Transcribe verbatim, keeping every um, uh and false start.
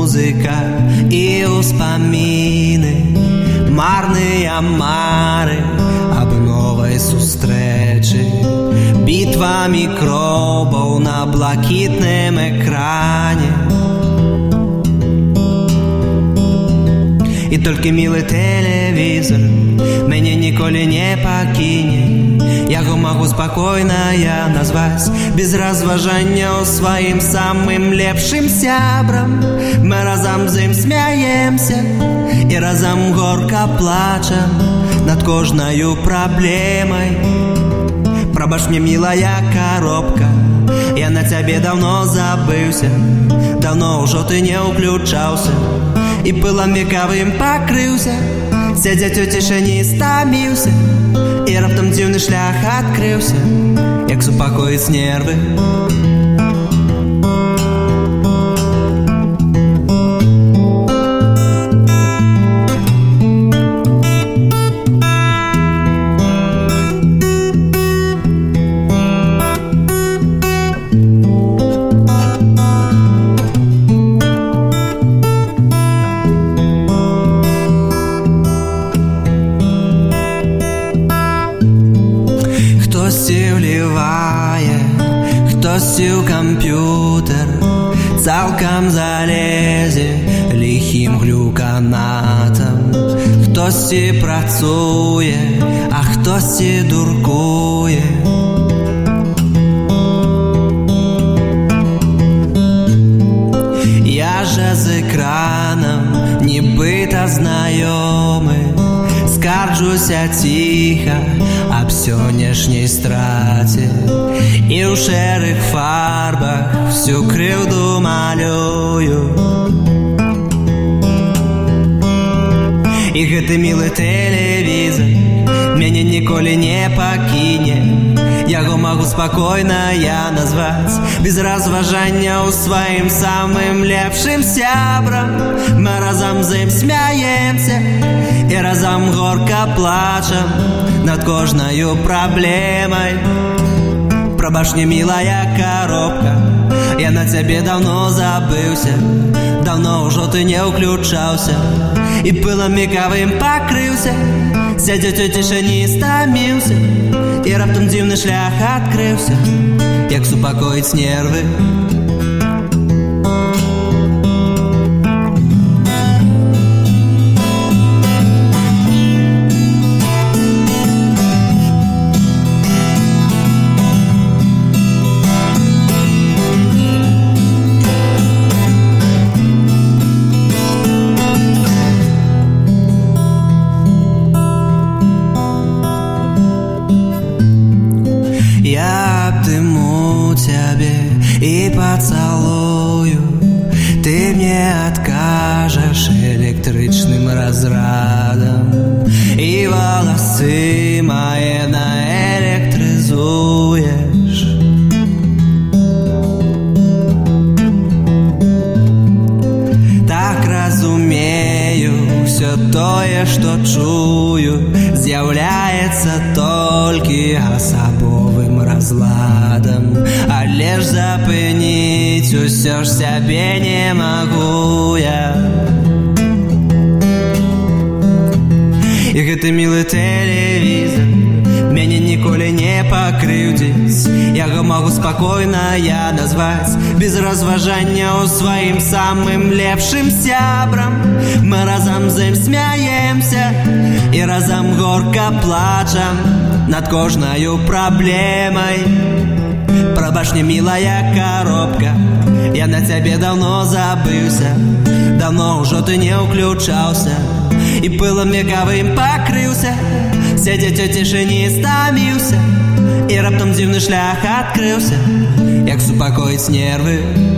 музика і успаміны, марныя мары аб новай сустрэчы, бітва мікробаў на блакітным экране. І толькі мілы тэлевізор мяне ніколі не пакіне. Яго магу спакойна я назваць без разважання сваім самым лепшым сябрам. Мы разам з ім смяемся і разам горка плачам над кожнаю праблемай. Прабач мне, мілая коробка, я на цябе даўно забыўся. Даўно ўжо ты не ўключаўся і пылам векавым пакрыўся. Сядзяць у цішыні стаміўся, і раптам дзіўны шлях адкрыўся, як супакоіць нервы. Хтосьці ўлівае, хтосьці ў камп'ютер цалкам залезе ліхім глюканатам. Хтосьці працуе, а хтосьці дуркуе. Я жа з экранам нібыта знаёмы, скарджуся ціха аб сённяшняй страце і ў шэрых фарбах всю крыўду малюю. І гэты мілы тэлевізор мяне ніколі не пакіне. Яго магу спакойна я назваць без разважання ў сваім самым лепшым сябрам. Мы разам з ім смяемся і разам горка плачам над кожнаю праблемай. Прабач мне, мілая коробка, я на цябе даўно забыўся. Даўно ўжо ты не ўключаўся і пылам векавым пакрыўся. Сядзяць у цішыні стаміўся, і раптам дзіўны шлях адкрыўся, як супакоіць нервы. Я обниму тебя и поцелую, ты мне откажешь электричным разрядом, и волосы мои наэлектризуешь. Так разумею, все тое, что чую, з'является толькі асабовым разладам, але ж запыніць усё ж сябе не магу я. І гэты мілы тэлевізор мяне ніколі не пакрыўдзіць. Яго магу спакойна я назваць без разважання ў сваім самым лепшым сябрам. Мы разам з ім смяемся і разам горка плачам над кожнаю праблемай. Прабач мне, мілая коробка, я на цябе даўно забыўся. Даўно ўжо ты не ўключаўся і пылам векавым пакрыўся. Сядзяць у цішыні стаміўся, і раптам дзіўны шлях адкрыўся, як супакоіць нервы.